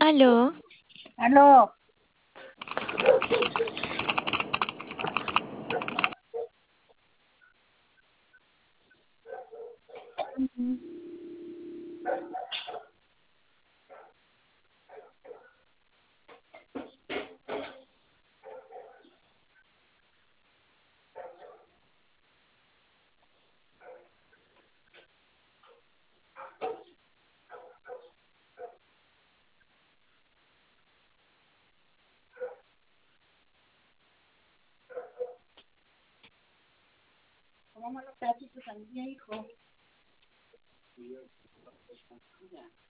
Aló, Aló, comamos los pedacitos al día, hijo. Ya.